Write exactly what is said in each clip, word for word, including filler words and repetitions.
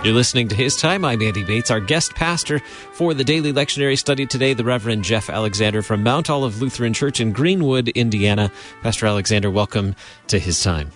You're listening to His Time. I'm Andy Bates. Our guest pastor for the daily lectionary study today, the Reverend Jeff Alexander from Mount Olive Lutheran Church in Greenwood, Indiana. Pastor Alexander, welcome to His Time.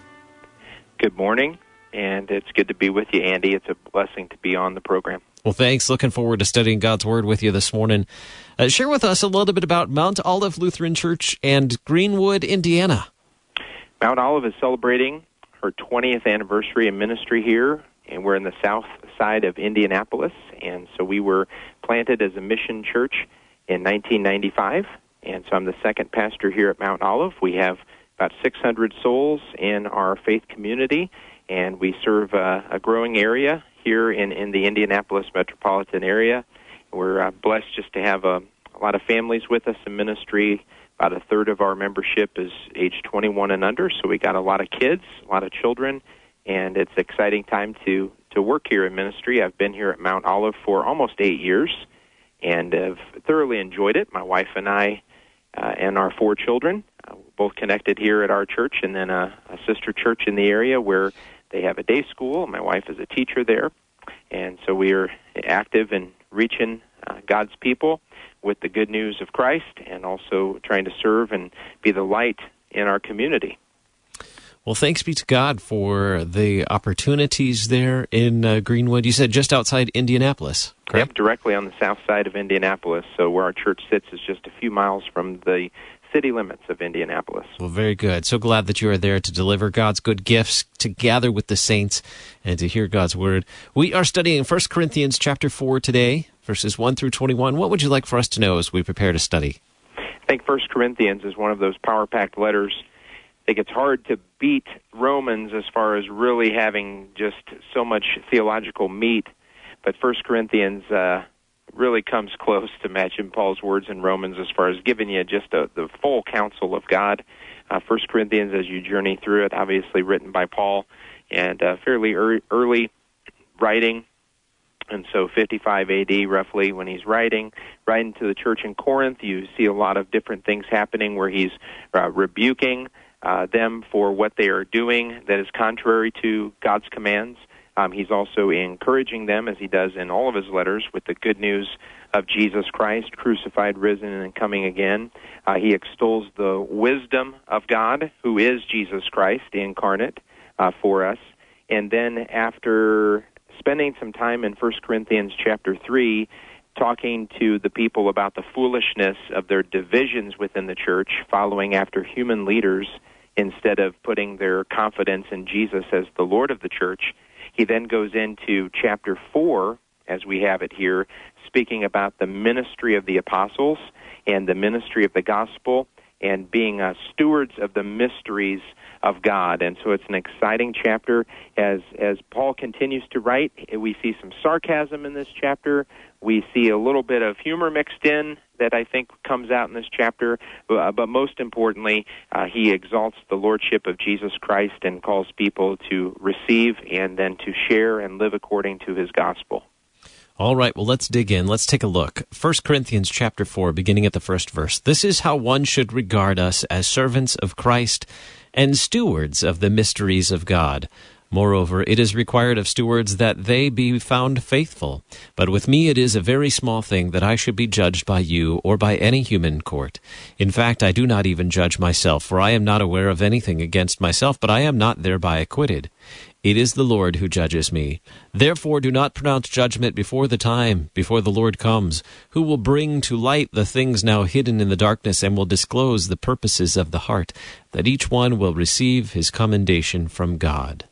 Good morning, and it's good to be with you, Andy. It's a blessing to be on the program. Well, thanks. Looking forward to studying God's Word with you this morning. Uh, share with us a little bit about Mount Olive Lutheran Church and Greenwood, Indiana. Mount Olive is celebrating her twentieth anniversary in ministry here, and we're in the south side of Indianapolis. And so we were planted as a mission church in nineteen ninety-five, and so I'm the second pastor here at Mount Olive. We have about six hundred souls in our faith community, and we serve uh, a growing area here in, in the Indianapolis metropolitan area. We're uh, blessed just to have a, a lot of families with us in ministry. About a third of our membership is age twenty-one and under, so we got a lot of kids, a lot of children, and it's an exciting time to, to work here in ministry. I've been here at Mount Olive for almost eight years and have thoroughly enjoyed it. My wife and I uh, and our four children, uh, both connected here at our church, and then a, a sister church in the area where they have a day school. My wife is a teacher there, and so we are active in reaching uh, God's people with the good news of Christ, and also trying to serve and be the light in our community. Well, thanks be to God for the opportunities there in uh, Greenwood. You said just outside Indianapolis, correct? Yep, directly on the south side of Indianapolis. So where our church sits is just a few miles from the city limits of Indianapolis. Well, very good. So glad that you are there to deliver God's good gifts, to gather with the saints, and to hear God's Word. We are studying First Corinthians chapter four today, verses one through twenty-one. What would you like for us to know as we prepare to study? I think First Corinthians is one of those power-packed letters. I think it's hard to beat Romans as far as really having just so much theological meat, but First Corinthians uh, really comes close to matching Paul's words in Romans as far as giving you just a, the full counsel of God. Uh, First Corinthians, as you journey through it, obviously written by Paul, and uh, fairly er- early writing, and so fifty-five A D roughly when he's writing, writing to the church in Corinth. You see a lot of different things happening where he's uh, rebuking uh, them for what they are doing that is contrary to God's commands. Um, he's also encouraging them, as he does in all of his letters, with the good news of Jesus Christ, crucified, risen, and coming again. Uh, he extols the wisdom of God, who is Jesus Christ incarnate uh, for us. And then after spending some time in First Corinthians chapter three, talking to the people about the foolishness of their divisions within the church, following after human leaders instead of putting their confidence in Jesus as the Lord of the church, he then goes into chapter four, as we have it here, speaking about the ministry of the apostles and the ministry of the gospel and being uh, stewards of the mysteries of God. And so it's an exciting chapter. As as Paul continues to write, we see some sarcasm in this chapter. We see a little bit of humor mixed in that I think comes out in this chapter. Uh, but most importantly, uh, he exalts the lordship of Jesus Christ and calls people to receive and then to share and live according to his gospel. All right, well, let's dig in. Let's take a look. First Corinthians chapter four, beginning at the first verse. This is how one should regard us as servants of Christ and stewards of the mysteries of God. Moreover, it is required of stewards that they be found faithful. But with me it is a very small thing that I should be judged by you or by any human court. In fact, I do not even judge myself, for I am not aware of anything against myself, but I am not thereby acquitted. It is the Lord who judges me. Therefore do not pronounce judgment before the time, before the Lord comes, who will bring to light the things now hidden in the darkness and will disclose the purposes of the heart, that each one will receive his commendation from God.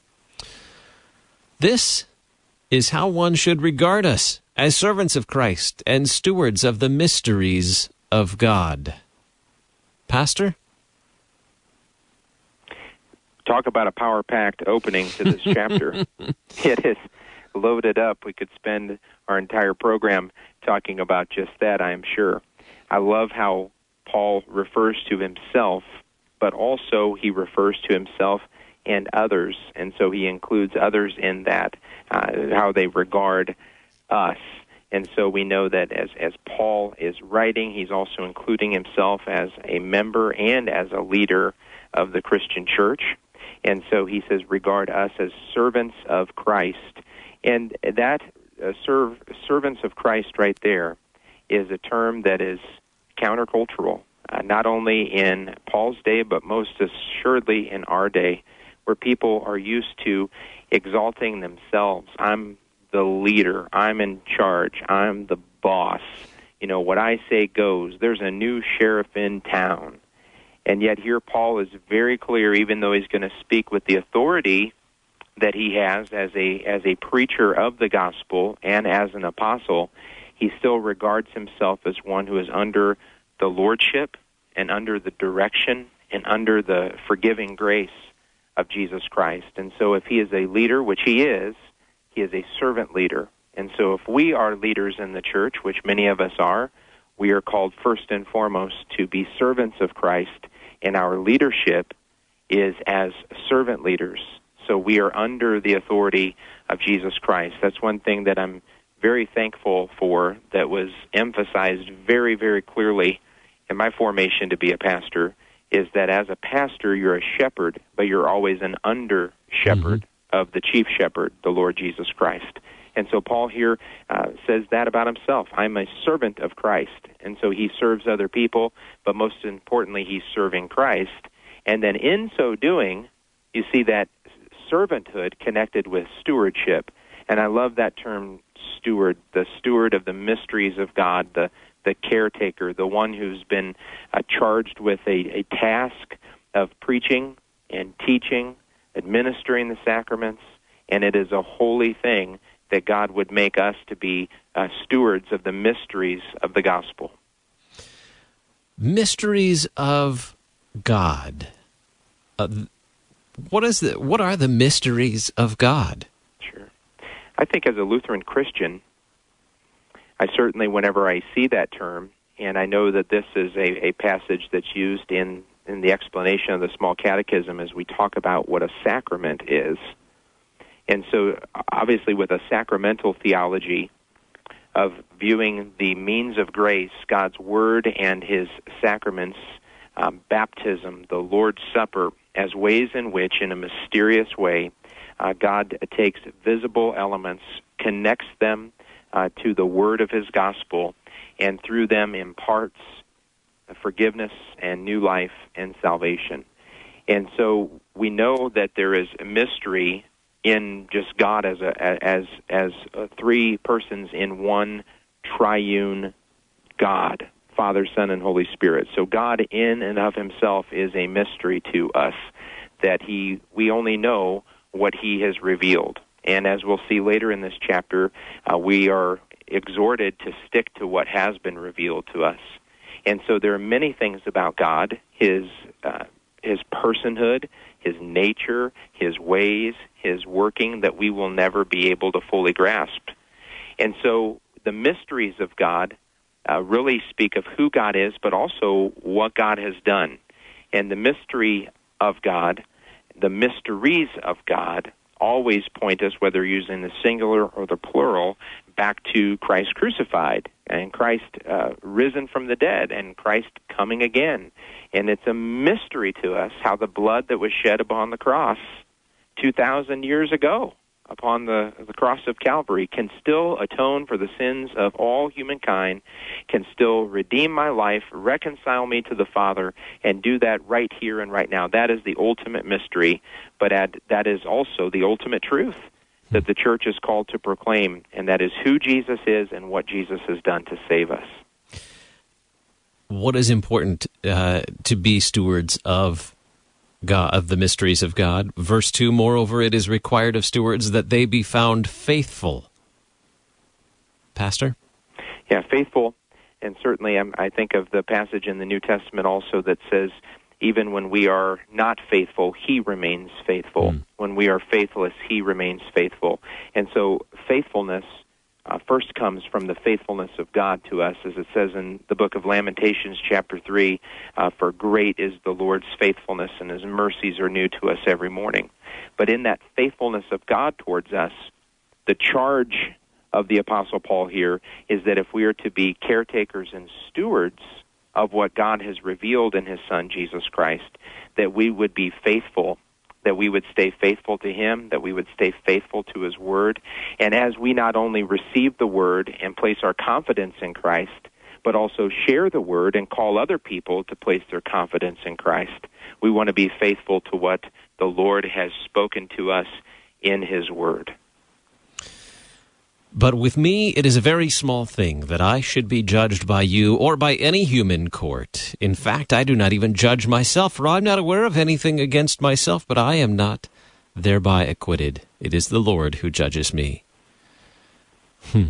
This is how one should regard us as servants of Christ and stewards of the mysteries of God. Pastor? Talk about a power-packed opening to this chapter. It is loaded up. We could spend our entire program talking about just that, I'm sure. I love how Paul refers to himself, but also he refers to himself and others, and so he includes others in that, uh, how they regard us. And so we know that as, as Paul is writing, he's also including himself as a member and as a leader of the Christian church. And so he says, regard us as servants of Christ. And that uh, serve, servants of Christ right there is a term that is countercultural, uh, not only in Paul's day, but most assuredly in our day, where people are used to exalting themselves. I'm the leader. I'm in charge. I'm the boss. You know, what I say goes. There's a new sheriff in town. And yet here Paul is very clear, even though he's going to speak with the authority that he has as a as a preacher of the gospel and as an apostle, he still regards himself as one who is under the lordship and under the direction and under the forgiving grace of Jesus Christ. And so if he is a leader, which he is, he is a servant leader. And so if we are leaders in the church, which many of us are, we are called first and foremost to be servants of Christ, and our leadership is as servant leaders. So we are under the authority of Jesus Christ. That's one thing that I'm very thankful for, that was emphasized very, very clearly in my formation to be a pastor, is that as a pastor, you're a shepherd, but you're always an under-shepherd mm-hmm. of the chief shepherd, the Lord Jesus Christ. And so Paul here uh, says that about himself. I'm a servant of Christ. And so he serves other people, but most importantly, he's serving Christ. And then in so doing, you see that servanthood connected with stewardship. And I love that term, steward, the steward of the mysteries of God, the, the caretaker, the one who's been uh, charged with a, a task of preaching and teaching, administering the sacraments. And it is a holy thing that God would make us to be uh, stewards of the mysteries of the gospel. Mysteries of God. Uh, what is the, what are the mysteries of God? Sure. I think as a Lutheran Christian, I certainly, whenever I see that term, and I know that this is a, a passage that's used in, in the explanation of the Small Catechism as we talk about what a sacrament is. And so, obviously, with a sacramental theology of viewing the means of grace, God's Word and His sacraments, um, baptism, the Lord's Supper, as ways in which, in a mysterious way, uh, God takes visible elements, connects them uh, to the Word of His gospel, and through them imparts forgiveness and new life and salvation. And so, we know that there is a mystery in just God as a, as as uh, three persons in one triune God, Father, Son, and Holy Spirit. So God in and of himself is a mystery to us, that he we only know what he has revealed. And as we'll see later in this chapter, uh, we are exhorted to stick to what has been revealed to us. And so there are many things about God, his uh, his personhood, his nature, his ways, his working, that we will never be able to fully grasp. And so the mysteries of God uh, really speak of who God is, but also what God has done. And the mystery of God, the mysteries of God, always point us, whether using the singular or the plural, back to Christ crucified and Christ uh, risen from the dead and Christ coming again. And it's a mystery to us how the blood that was shed upon the cross two thousand years ago upon the, the cross of Calvary can still atone for the sins of all humankind, can still redeem my life, reconcile me to the Father, and do that right here and right now. That is the ultimate mystery, but add, that is also the ultimate truth that the church is called to proclaim, and that is who Jesus is and what Jesus has done to save us. What is important uh, to be stewards of God, of the mysteries of God? Verse two, moreover, it is required of stewards that they be found faithful. Pastor? Yeah, faithful, and certainly um, I think of the passage in the New Testament also that says, even when we are not faithful, he remains faithful. Mm. When we are faithless, he remains faithful. And so faithfulness uh, first comes from the faithfulness of God to us, as it says in the book of Lamentations, chapter three, uh, for great is the Lord's faithfulness, and his mercies are new to us every morning. But in that faithfulness of God towards us, the charge of the Apostle Paul here is that if we are to be caretakers and stewards of what God has revealed in his Son, Jesus Christ, that we would be faithful that we would stay faithful to him, that we would stay faithful to his word. And as we not only receive the word and place our confidence in Christ, but also share the word and call other people to place their confidence in Christ, we want to be faithful to what the Lord has spoken to us in his word. But with me, it is a very small thing that I should be judged by you or by any human court. In fact, I do not even judge myself, for I am not aware of anything against myself, but I am not thereby acquitted. It is the Lord who judges me. Hmm.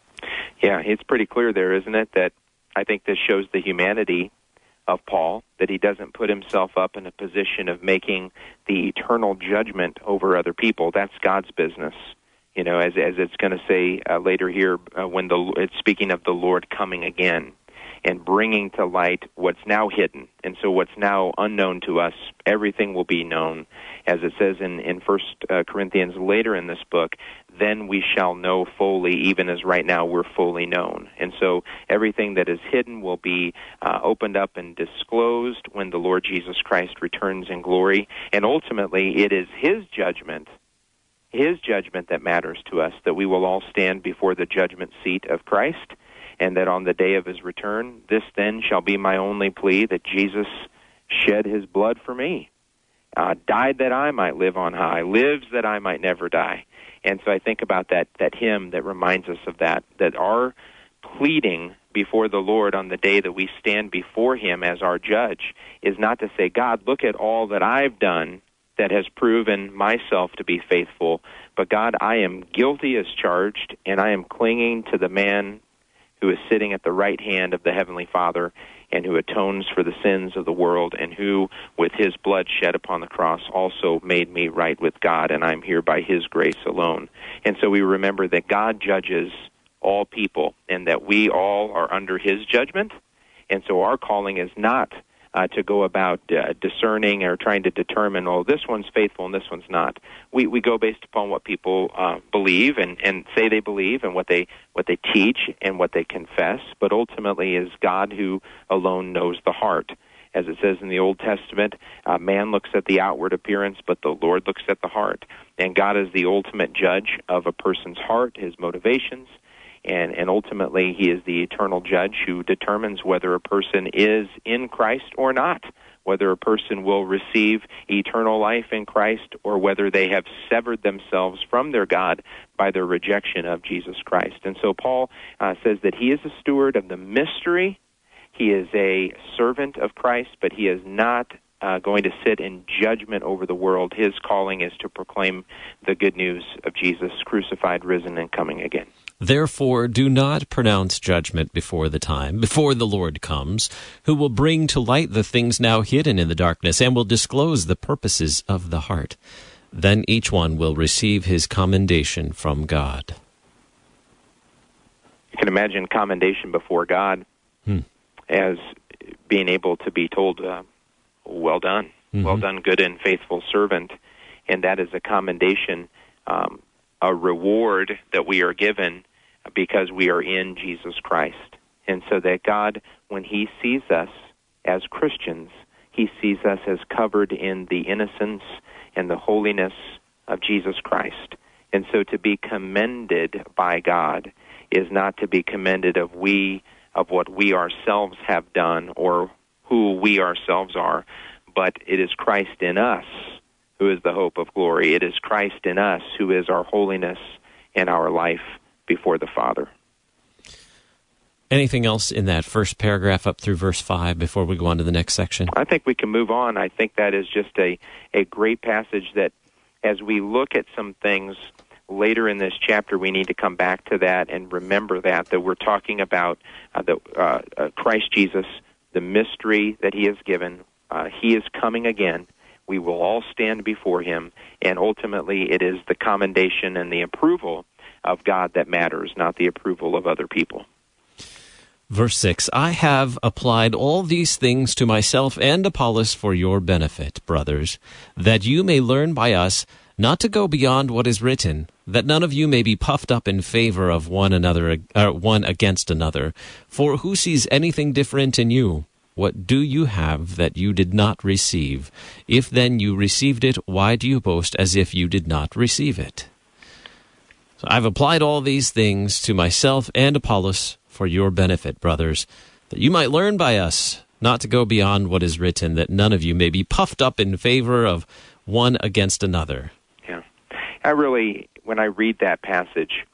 Yeah, it's pretty clear there, isn't it, that I think this shows the humanity of Paul, that he doesn't put himself up in a position of making the eternal judgment over other people. That's God's business. You know, as as it's going to say uh, later here, uh, when the it's speaking of the Lord coming again and bringing to light what's now hidden. And so what's now unknown to us, everything will be known. As it says in, in First uh, Corinthians later in this book, then we shall know fully, even as right now we're fully known. And so everything that is hidden will be uh, opened up and disclosed when the Lord Jesus Christ returns in glory. And ultimately, it is his judgment His judgment that matters to us, that we will all stand before the judgment seat of Christ, and that on the day of his return, this then shall be my only plea, that Jesus shed his blood for me, uh, died that I might live on high, lives that I might never die. And so I think about that, that hymn that reminds us of that, that our pleading before the Lord on the day that we stand before him as our judge is not to say, God, look at all that I've done that has proven myself to be faithful. But God, I am guilty as charged, and I am clinging to the man who is sitting at the right hand of the Heavenly Father and who atones for the sins of the world and who, with his blood shed upon the cross, also made me right with God, and I'm here by his grace alone. And so we remember that God judges all people and that we all are under his judgment. And so our calling is not Uh, to go about uh, discerning or trying to determine, oh, this one's faithful and this one's not. We we go based upon what people uh, believe and, and say they believe and what they what they teach and what they confess. But ultimately, is God who alone knows the heart. As it says in the Old Testament, uh, man looks at the outward appearance, but the Lord looks at the heart. And God is the ultimate judge of a person's heart, his motivations. And, and ultimately, he is the eternal judge who determines whether a person is in Christ or not, whether a person will receive eternal life in Christ or whether they have severed themselves from their God by their rejection of Jesus Christ. And so Paul uh, says that he is a steward of the mystery. He is a servant of Christ, but he is not uh, going to sit in judgment over the world. His calling is to proclaim the good news of Jesus, crucified, risen, and coming again. Therefore, do not pronounce judgment before the time, before the Lord comes, who will bring to light the things now hidden in the darkness and will disclose the purposes of the heart. Then each one will receive his commendation from God. You can imagine commendation before God hmm. as being able to be told, uh, well done, mm-hmm. well done, good and faithful servant. And that is a commendation, um, a reward that we are given because we are in Jesus Christ. And so that God, when he sees us as Christians, he sees us as covered in the innocence and the holiness of Jesus Christ. And so to be commended by God is not to be commended of we, of what we ourselves have done or who we ourselves are, but it is Christ in us who is the hope of glory. It is Christ in us who is our holiness and our life before the Father. Anything else in that first paragraph up through verse five before we go on to the next section? I think we can move on. I think that is just a, a great passage that as we look at some things later in this chapter, we need to come back to that and remember that, that we're talking about uh, the, uh, uh, Christ Jesus, the mystery that he has given. Uh, he is coming again. We will all stand before him, and ultimately it is the commendation and the approval of God that matters, not the approval of other people. Verse six, I have applied all these things to myself and Apollos for your benefit, brothers, that you may learn by us not to go beyond what is written, that none of you may be puffed up in favor of one another, uh, one against another. For who sees anything different in you? what do you have that you did not receive? If then you received it, why do you boast as if you did not receive it? So I've applied all these things to myself and Apollos for your benefit, brothers, that you might learn by us not to go beyond what is written, that none of you may be puffed up in favor of one against another. Yeah. I really, when I read that passage,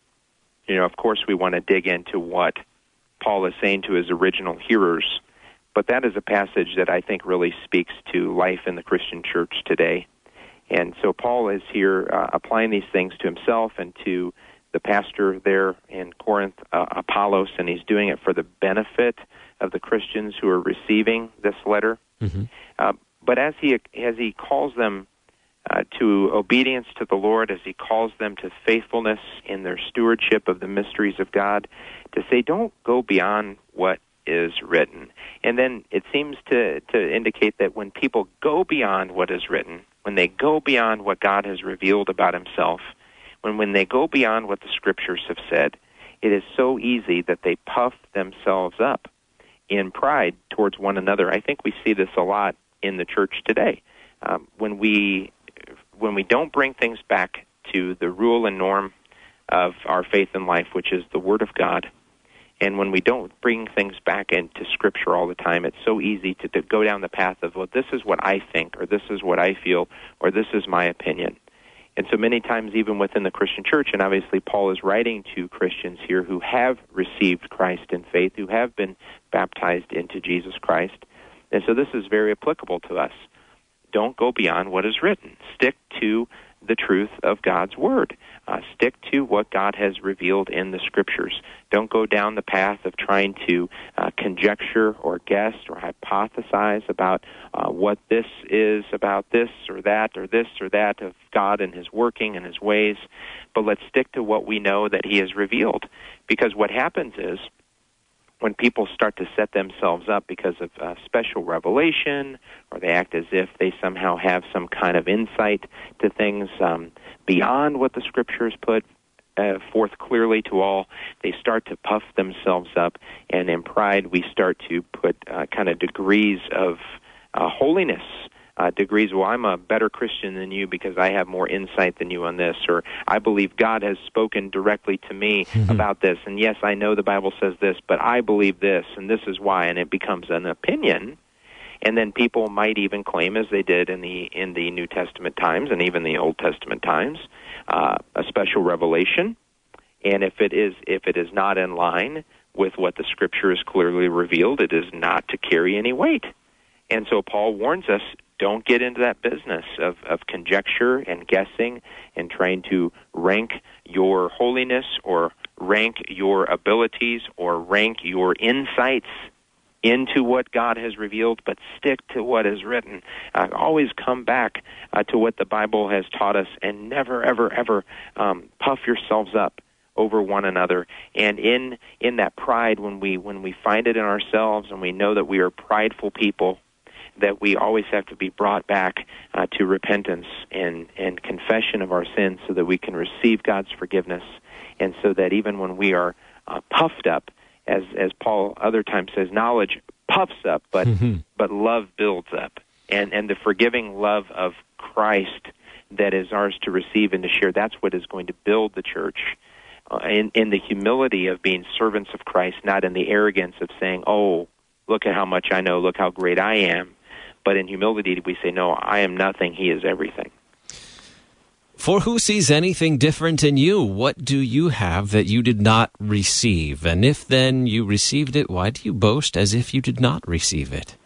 you know, of course we want to dig into what Paul is saying to his original hearers, but that is a passage that I think really speaks to life in the Christian church today. And so Paul is here uh, applying these things to himself and to the pastor there in Corinth, uh, Apollos, and he's doing it for the benefit of the Christians who are receiving this letter. Mm-hmm. Uh, but as he as he calls them uh, to obedience to the Lord, as he calls them to faithfulness in their stewardship of the mysteries of God, to say, don't go beyond what is written. And then it seems to, to indicate that when people go beyond what is written, when they go beyond what God has revealed about himself, when when they go beyond what the Scriptures have said, it is so easy that they puff themselves up in pride towards one another. I think we see this a lot in the church today. Um, when we when we don't bring things back to the rule and norm of our faith and life, which is the Word of God, and when we don't bring things back into Scripture all the time, it's so easy to, to go down the path of, well, this is what I think, or this is what I feel, or this is my opinion. And so many times, even within the Christian church, and obviously Paul is writing to Christians here who have received Christ in faith, who have been baptized into Jesus Christ. And so this is very applicable to us. Don't go beyond what is written. Stick to the truth of God's Word. Uh, stick to what God has revealed in the Scriptures. Don't go down the path of trying to uh, conjecture or guess or hypothesize about uh, what this is about this or that or this or that of God and His working and His ways. But let's stick to what we know that He has revealed. Because what happens is, when people start to set themselves up because of uh, special revelation, or they act as if they somehow have some kind of insight to things um, beyond what the Scriptures put uh, forth clearly to all, they start to puff themselves up, and in pride we start to put uh, kind of degrees of uh, holiness Uh, degrees, well, I'm a better Christian than you because I have more insight than you on this, or I believe God has spoken directly to me mm-hmm. about this, and yes, I know the Bible says this, but I believe this, and this is why, and it becomes an opinion. And then people might even claim, as they did in the in the New Testament times and even the Old Testament times, uh, a special revelation, and if it is if it is not in line with what the Scripture has clearly revealed, it is not to carry any weight. And so Paul warns us, don't get into that business of, of conjecture and guessing and trying to rank your holiness or rank your abilities or rank your insights into what God has revealed, but stick to what is written. Uh, always come back uh, to what the Bible has taught us, and never, ever, ever um, puff yourselves up over one another. And in in that pride, when we when we find it in ourselves and we know that we are prideful people, that we always have to be brought back uh, to repentance and, and confession of our sins so that we can receive God's forgiveness, and so that even when we are uh, puffed up, as as Paul other times says, knowledge puffs up, but mm-hmm. but love builds up. And, and the forgiving love of Christ that is ours to receive and to share, that's what is going to build the church uh, in, in the humility of being servants of Christ, not in the arrogance of saying, oh, look at how much I know, look how great I am. But in humility, we say, no, I am nothing, He is everything. For who sees anything different in you? What do you have that you did not receive? And if then you received it, why do you boast as if you did not receive it?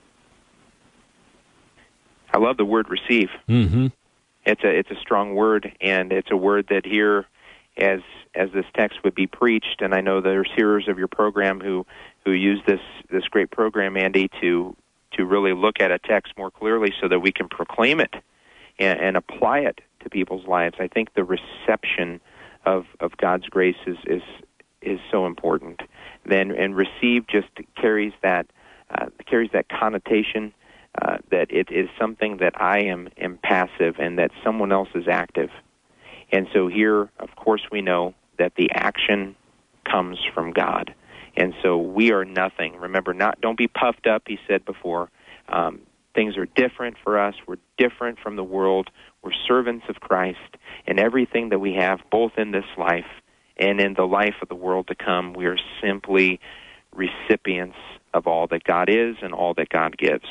I love the word receive. Mm-hmm. It's a it's a strong word, and it's a word that here, as as this text would be preached, and I know there's hearers of your program who, who use this, this great program, Andy, to to really look at a text more clearly so that we can proclaim it and, and apply it to people's lives. I think the reception of, of God's grace is, is is so important. Then and receive just carries that uh, carries that connotation uh, that it is something that I am, am passive and that someone else is active. And so here, of course, we know that the action comes from God. And so we are nothing. Remember, not don't be puffed up, he said before. Um, things are different for us. We're different from the world. We're servants of Christ. And everything that we have, both in this life and in the life of the world to come, we are simply recipients of all that God is and all that God gives.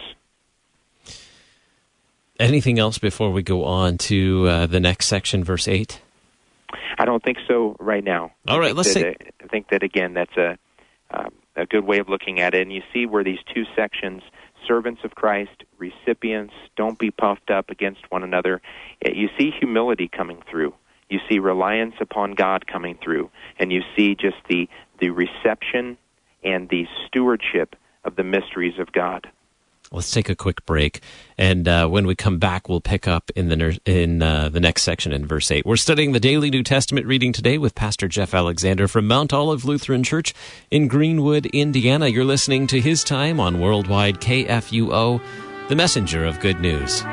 Anything else before we go on to uh, the next section, verse eight? I don't think so right now. All right, let's that, say... I think that, again, that's a, uh, a good way of looking at it. And you see where these two sections, servants of Christ, recipients, don't be puffed up against one another. You see humility coming through. You see reliance upon God coming through. And you see just the, the reception and the stewardship of the mysteries of God. Let's take a quick break, and uh, when we come back, we'll pick up in the in uh, the next section in verse eight. We're studying the Daily New Testament reading today with Pastor Jeff Alexander from Mount Olive Lutheran Church in Greenwood, Indiana. You're listening to His Time on Worldwide K F U O, the messenger of good news.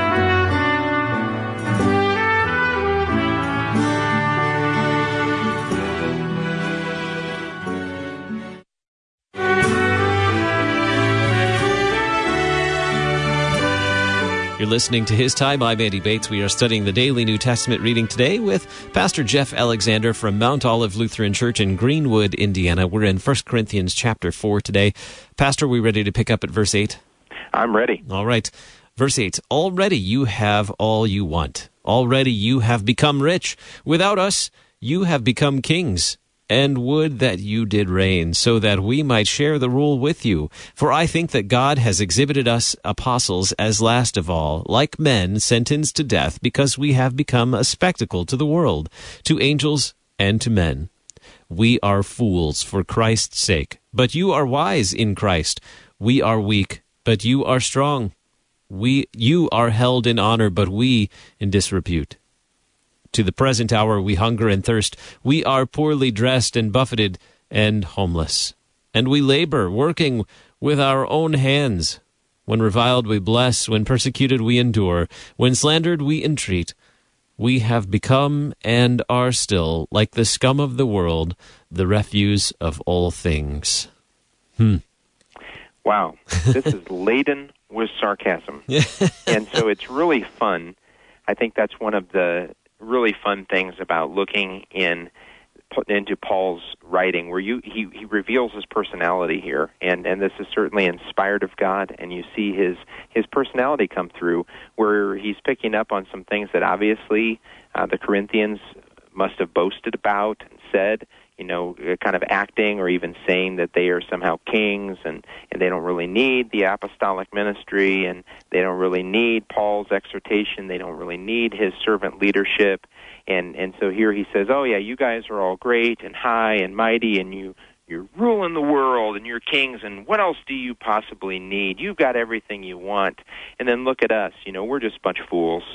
You're listening to His Time. I'm Andy Bates. We are studying the Daily New Testament reading today with Pastor Jeff Alexander from Mount Olive Lutheran Church in Greenwood, Indiana. We're in First Corinthians chapter four today. Pastor, we ready to pick up at verse eight? I'm ready. All right. Verse eight, already you have all you want. Already you have become rich. Without us, you have become kings. And would that you did reign, so that we might share the rule with you. For I think that God has exhibited us apostles as last of all, like men sentenced to death, because we have become a spectacle to the world, to angels and to men. We are fools for Christ's sake, but you are wise in Christ. We are weak, but you are strong. We, you are held in honor, but we in disrepute. To the present hour we hunger and thirst. We are poorly dressed and buffeted and homeless. And we labor, working with our own hands. When reviled we bless, when persecuted we endure, when slandered we entreat. We have become and are still, like the scum of the world, the refuse of all things. Hmm. Wow. This is laden with sarcasm. And so it's really fun. I think that's one of the really fun things about looking in into Paul's writing, where you he, he reveals his personality here, and, and this is certainly inspired of God, and you see his his personality come through, where he's picking up on some things that obviously uh, the Corinthians must have boasted about and said, you know, kind of acting or even saying that they are somehow kings and, and they don't really need the apostolic ministry and they don't really need Paul's exhortation. They don't really need his servant leadership. And, and so here he says, oh, yeah, you guys are all great and high and mighty and you, you're ruling the world and you're kings and what else do you possibly need? You've got everything you want. And then look at us. You know, we're just a bunch of fools.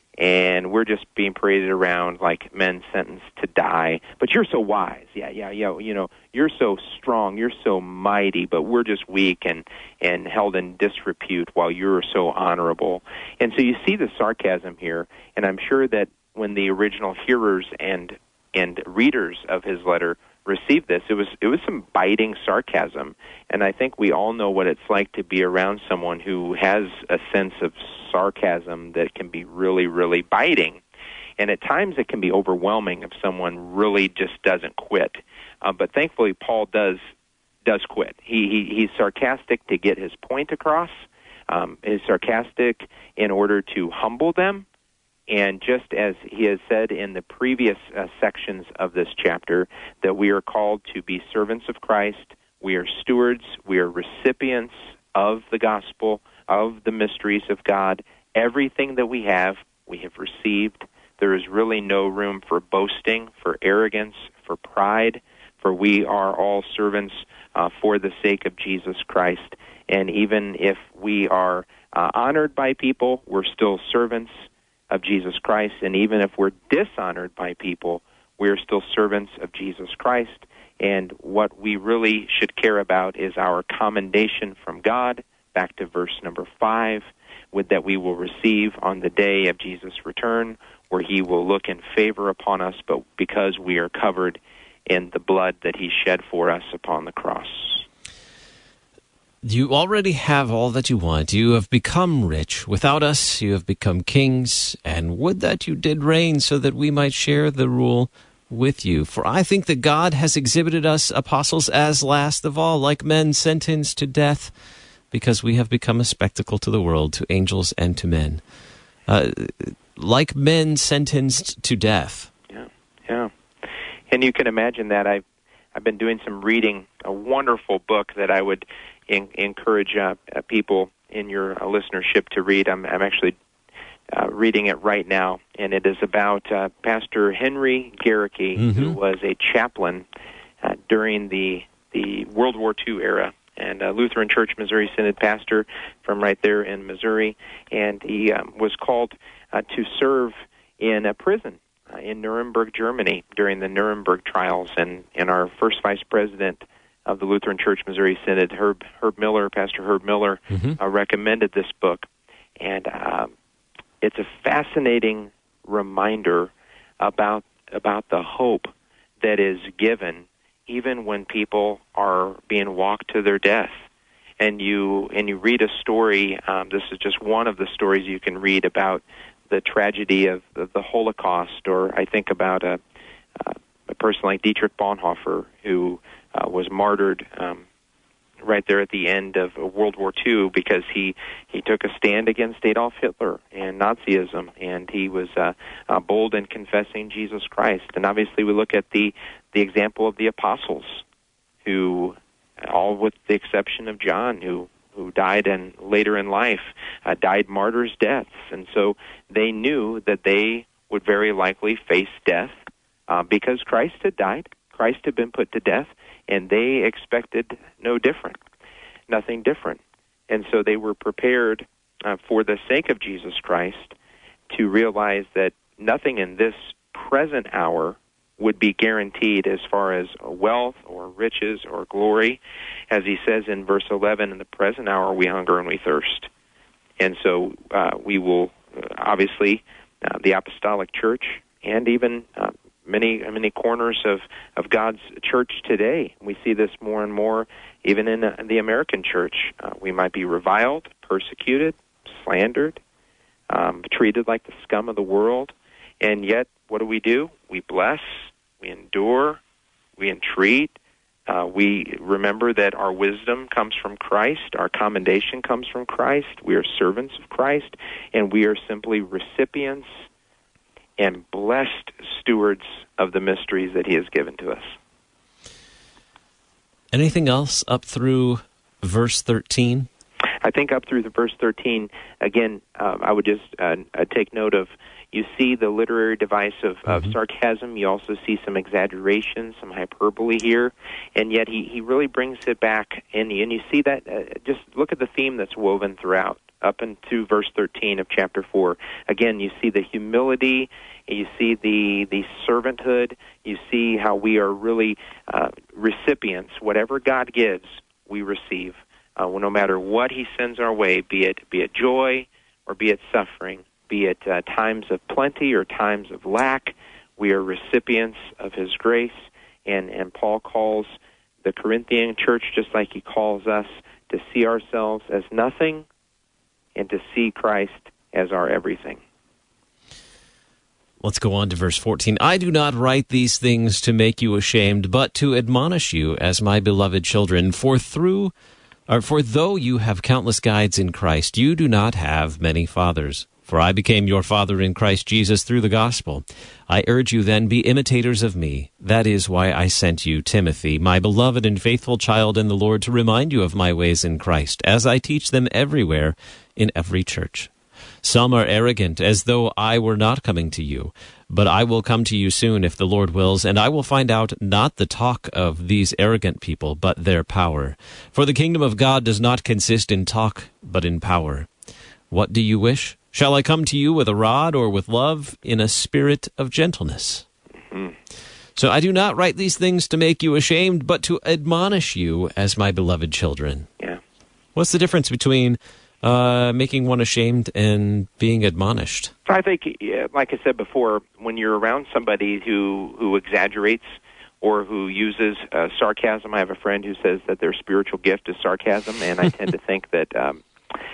And we're just being paraded around like men sentenced to die. But you're so wise. Yeah, yeah, yeah. You know, you're so strong. You're so mighty. But we're just weak and, and held in disrepute while you're so honorable. And so you see the sarcasm here. And I'm sure that when the original hearers and and readers of his letter received this, it was it was some biting sarcasm. And I think we all know what it's like to be around someone who has a sense of sarcasm that can be really, really biting. And at times it can be overwhelming if someone really just doesn't quit. Uh, but thankfully, Paul does does quit. He, he he's sarcastic to get his point across. Um, he's sarcastic in order to humble them. And just as he has said in the previous uh, sections of this chapter, that we are called to be servants of Christ, we are stewards, we are recipients of the gospel, of the mysteries of God. Everything that we have, we have received. There is really no room for boasting, for arrogance, for pride, for we are all servants uh, for the sake of Jesus Christ. And even if we are uh, honored by people, we're still servants of Jesus Christ, and even if we're dishonored by people, we're still servants of Jesus Christ, and what we really should care about is our commendation from God, back to verse number five, with that we will receive on the day of Jesus' return, where he will look in favor upon us, but because we are covered in the blood that he shed for us upon the cross. You already have all that you want. You have become rich. Without us, you have become kings. And would that you did reign so that we might share the rule with you. For I think that God has exhibited us apostles as last of all, like men sentenced to death, because we have become a spectacle to the world, to angels and to men. Uh, like men sentenced to death. Yeah, yeah. And you can imagine that. I've, I've been doing some reading, a wonderful book that I would in, encourage uh, uh, people in your uh, listenership to read. I'm, I'm actually uh, reading it right now, and it is about uh, Pastor Henry Garricky, mm-hmm. who was a chaplain uh, during the, the World War Two era, and a Lutheran Church Missouri Synod pastor from right there in Missouri, and he um, was called uh, to serve in a prison uh, in Nuremberg, Germany, during the Nuremberg trials, and, and our first vice president of the Lutheran Church Missouri Synod, Herb, Herb Miller, Pastor Herb Miller, mm-hmm. uh, recommended this book, and uh, it's a fascinating reminder about about the hope that is given even when people are being walked to their death. And you and you read a story, um, this is just one of the stories you can read about the tragedy of, of the Holocaust, or I think about a, uh, a person like Dietrich Bonhoeffer, who uh, was martyred um, right there at the end of World War Two because he, he took a stand against Adolf Hitler and Nazism, and he was uh, uh, bold in confessing Jesus Christ. And obviously we look at the, the example of the apostles, who, all with the exception of John, who, who died in, later in life, uh, died martyrs' deaths. And so they knew that they would very likely face death uh, because Christ had died, Christ had been put to death, and they expected no different, nothing different. And so they were prepared uh, for the sake of Jesus Christ to realize that nothing in this present hour would be guaranteed as far as wealth or riches or glory. As he says in verse eleven, in the present hour we hunger and we thirst. And so uh, we will, uh, obviously, uh, the apostolic church and even uh, many many corners of, of God's church today, we see this more and more even in uh, the American church. Uh, we might be reviled, persecuted, slandered, um, treated like the scum of the world, and yet what do we do? We bless, we endure, we entreat, uh, we remember that our wisdom comes from Christ, our commendation comes from Christ, we are servants of Christ, and we are simply recipients and blessed stewards of the mysteries that he has given to us. Anything else up through verse thirteen? I think up through the verse thirteen, again, uh, I would just uh, uh, take note of, you see the literary device of, mm-hmm. of sarcasm. You also see some exaggeration, some hyperbole here, and yet he, he really brings it back. And, and you see that, uh, just look at the theme that's woven throughout, up into verse thirteen of chapter four. Again, you see the humility, you see the the servanthood, you see how we are really uh, recipients. Whatever God gives, we receive. Uh, well, no matter what he sends our way, be it be it joy or be it suffering, be it uh, times of plenty or times of lack, we are recipients of his grace. And, and Paul calls the Corinthian church, just like he calls us, to see ourselves as nothing and to see Christ as our everything. Let's go on to verse fourteen. I do not write these things to make you ashamed, but to admonish you as my beloved children. For through, or for though you have countless guides in Christ, you do not have many fathers. For I became your father in Christ Jesus through the gospel. I urge you then, be imitators of me. That is why I sent you Timothy, my beloved and faithful child in the Lord, to remind you of my ways in Christ, as I teach them everywhere in every church. Some are arrogant, as though I were not coming to you. But I will come to you soon, if the Lord wills, and I will find out not the talk of these arrogant people, but their power. For the kingdom of God does not consist in talk, but in power. What do you wish? Shall I come to you with a rod or with love in a spirit of gentleness? Mm-hmm. So I do not write these things to make you ashamed, but to admonish you as my beloved children. Yeah. What's the difference between uh, making one ashamed and being admonished? I think, like I said before, when you're around somebody who, who exaggerates or who uses uh, sarcasm. I have a friend who says that their spiritual gift is sarcasm, and I tend to think that um,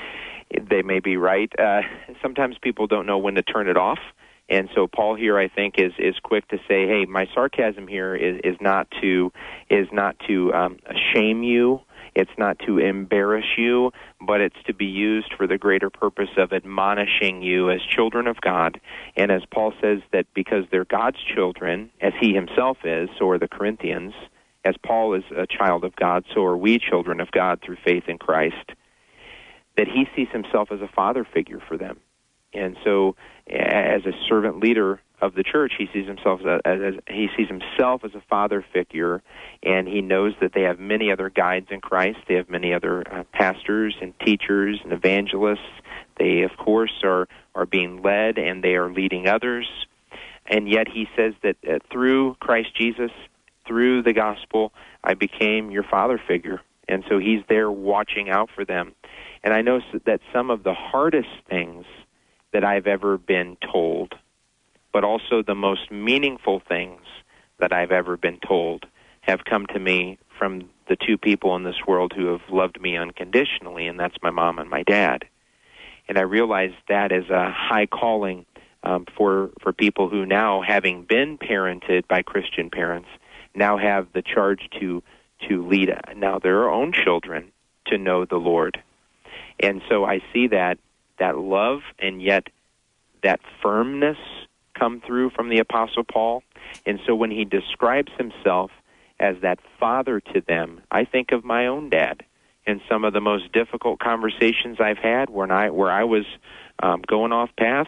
they may be right. Uh, sometimes people don't know when to turn it off, and so Paul here, I think, is is quick to say, "Hey, my sarcasm here is, is not to is not to um, shame you. It's not to embarrass you, but it's to be used for the greater purpose of admonishing you as children of God." And as Paul says that because they're God's children, as he himself is, so are the Corinthians. As Paul is a child of God, so are we children of God through faith in Christ. That he sees himself as a father figure for them. And so as a servant leader of the church, he sees himself as, as, as he sees himself as a father figure, and he knows that they have many other guides in Christ. They have many other uh, pastors and teachers and evangelists. They, of course, are, are being led, and they are leading others. And yet he says that uh, through Christ Jesus, through the gospel, I became your father figure. And so he's there watching out for them. And I know that some of the hardest things that I've ever been told, but also the most meaningful things that I've ever been told, have come to me from the two people in this world who have loved me unconditionally, and that's my mom and my dad. And I realize that is a high calling um, for for people who now, having been parented by Christian parents, now have the charge to to lead now their own children to know the Lord. And so I see that that love and yet that firmness come through from the Apostle Paul. And so when he describes himself as that father to them, I think of my own dad and some of the most difficult conversations I've had when I, where I was um, going off path.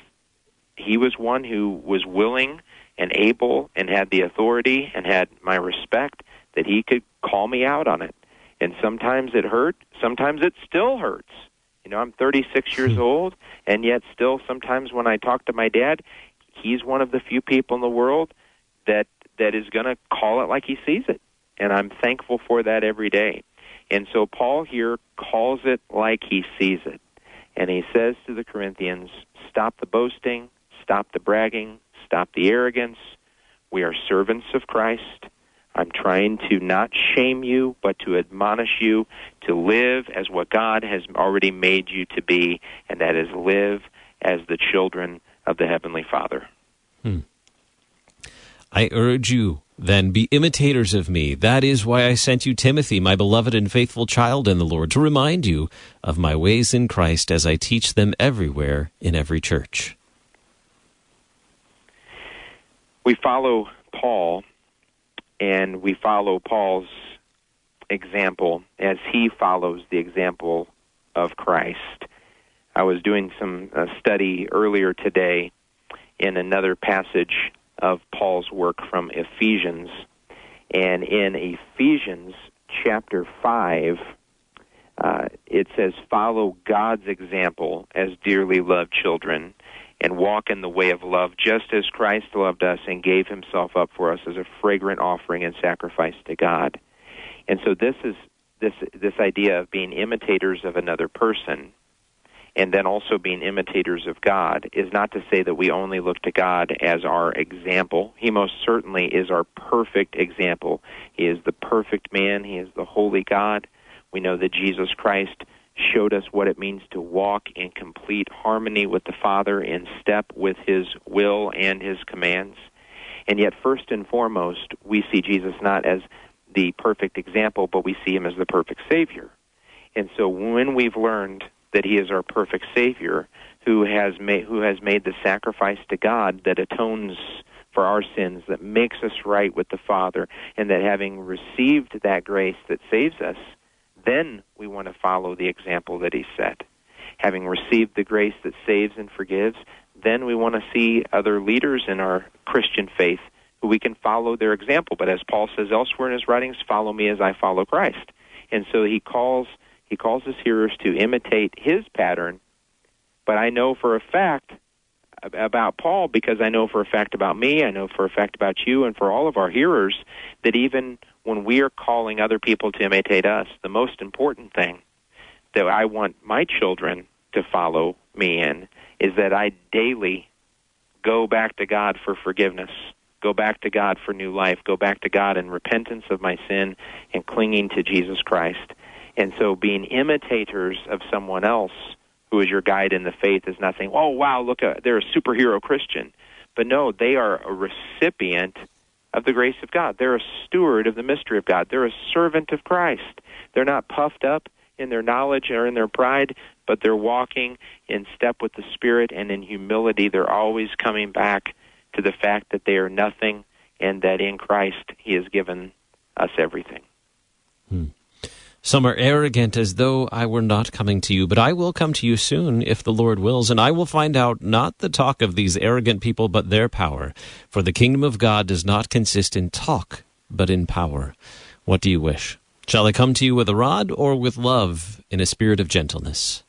He was one who was willing and able and had the authority and had my respect that he could call me out on it. And sometimes it hurt. Sometimes it still hurts. You know, I'm thirty-six years old, and yet still sometimes when I talk to my dad, he's one of the few people in the world that that is going to call it like he sees it. And I'm thankful for that every day. And so Paul here calls it like he sees it. And he says to the Corinthians, stop the boasting, stop the bragging, stop the arrogance. We are servants of Christ. I'm trying to not shame you, but to admonish you to live as what God has already made you to be, and that is live as the children of the Heavenly Father. Hmm. I urge you, then, be imitators of me. That is why I sent you Timothy, my beloved and faithful child in the Lord, to remind you of my ways in Christ as I teach them everywhere in every church. We follow Paul, and we follow Paul's example as he follows the example of Christ. I was doing some uh, study earlier today in another passage of Paul's work from Ephesians. And in Ephesians chapter five, uh, it says, follow God's example as dearly loved children, and walk in the way of love, just as Christ loved us and gave himself up for us as a fragrant offering and sacrifice to God. And so this is this this idea of being imitators of another person, and then also being imitators of God, is not to say that we only look to God as our example. He most certainly is our perfect example. He is the perfect man. He is the holy God. We know that Jesus Christ showed us what it means to walk in complete harmony with the Father, in step with his will and his commands. And yet, first and foremost, we see Jesus not as the perfect example, but we see him as the perfect Savior. And so when we've learned that he is our perfect Savior, who has made, who has made the sacrifice to God that atones for our sins, that makes us right with the Father, and that having received that grace that saves us, then we want to follow the example that he set. Having received the grace that saves and forgives, then we want to see other leaders in our Christian faith who we can follow their example. But as Paul says elsewhere in his writings, follow me as I follow Christ. And so he calls he calls his hearers to imitate his pattern. But I know for a fact about Paul, because I know for a fact about me, I know for a fact about you, and for all of our hearers, that even when we are calling other people to imitate us, the most important thing that I want my children to follow me in is that I daily go back to God for forgiveness, Go back to God for new life. Go back to God in repentance of my sin and clinging to Jesus Christ. And so being imitators of someone else who is your guide in the faith is not saying, oh, wow, look, uh, they're a superhero Christian. But no, they are a recipient of the grace of God. They're a steward of the mystery of God. They're a servant of Christ. They're not puffed up in their knowledge or in their pride, but they're walking in step with the Spirit, and in humility they're always coming back to the fact that they are nothing and that in Christ He has given us everything. Hmm. Some are arrogant as though I were not coming to you, but I will come to you soon if the Lord wills, and I will find out not the talk of these arrogant people, but their power. For the kingdom of God does not consist in talk, but in power. What do you wish? Shall I come to you with a rod or with love in a spirit of gentleness?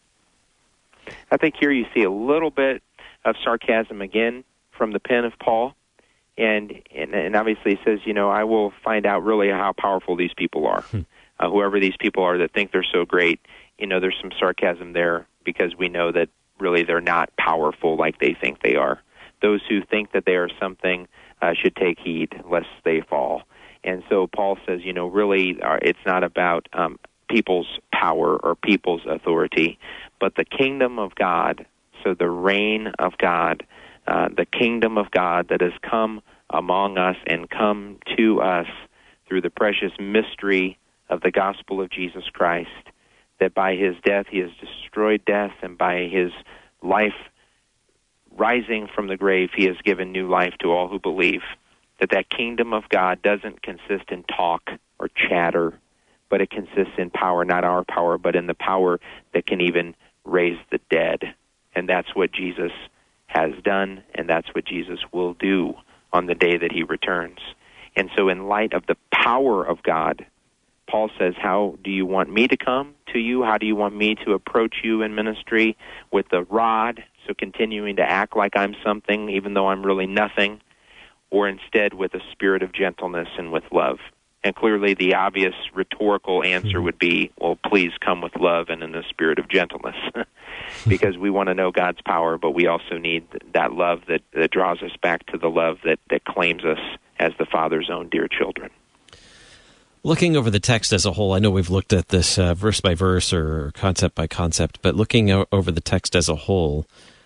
I think here you see a little bit of sarcasm again from the pen of Paul. And, and, and obviously he says, you know, I will find out really how powerful these people are. Hmm. Uh, whoever these people are that think they're so great, you know, there's some sarcasm there because we know that really they're not powerful like they think they are. Those who think that they are something uh, should take heed lest they fall. And so Paul says, you know, really uh, it's not about um, people's power or people's authority, but the kingdom of God, so the reign of God, uh, the kingdom of God that has come among us and come to us through the precious mystery of the gospel of Jesus Christ, that by His death He has destroyed death, and by His life rising from the grave He has given new life to all who believe. That that kingdom of God doesn't consist in talk or chatter, but it consists in power, not our power, but in the power that can even raise the dead. And that's what Jesus has done, and that's what Jesus will do on the day that He returns. And so in light of the power of God, Paul says, how do you want me to come to you? How do you want me to approach you in ministry? With the rod, so continuing to act like I'm something even though I'm really nothing, or instead with a spirit of gentleness and with love? And clearly the obvious rhetorical answer would be, well, please come with love and in a spirit of gentleness. Because we want to know God's power, but we also need that love that, that draws us back to the love that, that claims us as the Father's own dear children. Looking over the text as a whole, I know we've looked at this uh, verse by verse or concept by concept, but looking o- over the text as a whole,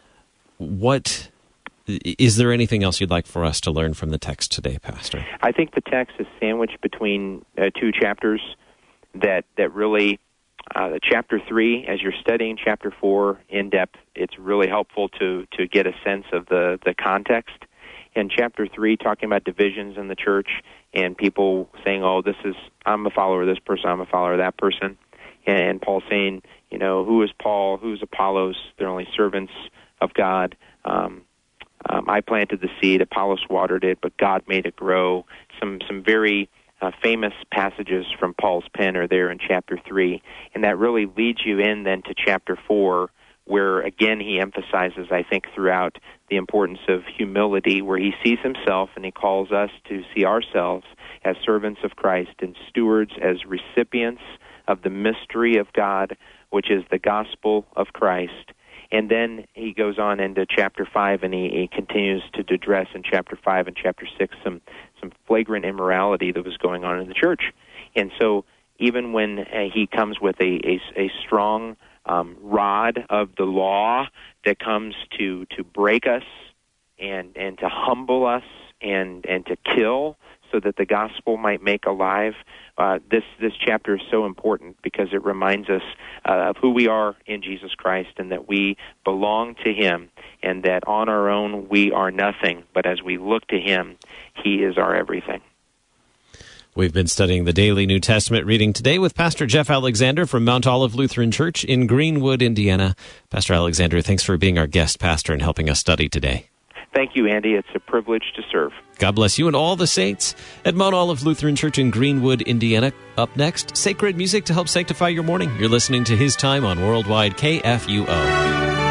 what is there anything else you'd like for us to learn from the text today, Pastor? I think the text is sandwiched between uh, two chapters that that really, uh, chapter three, as you're studying chapter four in depth, it's really helpful to to get a sense of the, the context. In chapter three, talking about divisions in the church and people saying, oh, this is, I'm a follower of this person, I'm a follower of that person. And, and Paul saying, you know, who is Paul, who is Apollos? They're only servants of God. Um, um, I planted the seed, Apollos watered it, but God made it grow. Some, some very uh, famous passages from Paul's pen are there in chapter three. And that really leads you in then to chapter four, where, again, he emphasizes, I think, throughout the importance of humility, where he sees himself and he calls us to see ourselves as servants of Christ and stewards, as recipients of the mystery of God, which is the gospel of Christ. And then he goes on into chapter five, and he, he continues to address in chapter five and chapter six some, some flagrant immorality that was going on in the church. And so even when uh, he comes with a, a, a strong Um, rod of the law that comes to, to break us and, and to humble us and, and to kill so that the gospel might make alive. Uh, this, this chapter is so important because it reminds us uh, of who we are in Jesus Christ and that we belong to Him and that on our own we are nothing, but as we look to Him, He is our everything. We've been studying the Daily New Testament reading today with Pastor Jeff Alexander from Mount Olive Lutheran Church in Greenwood, Indiana. Pastor Alexander, thanks for being our guest pastor and helping us study today. Thank you, Andy. It's a privilege to serve. God bless you and all the saints at Mount Olive Lutheran Church in Greenwood, Indiana. Up next, sacred music to help sanctify your morning. You're listening to His Time on Worldwide K F U O.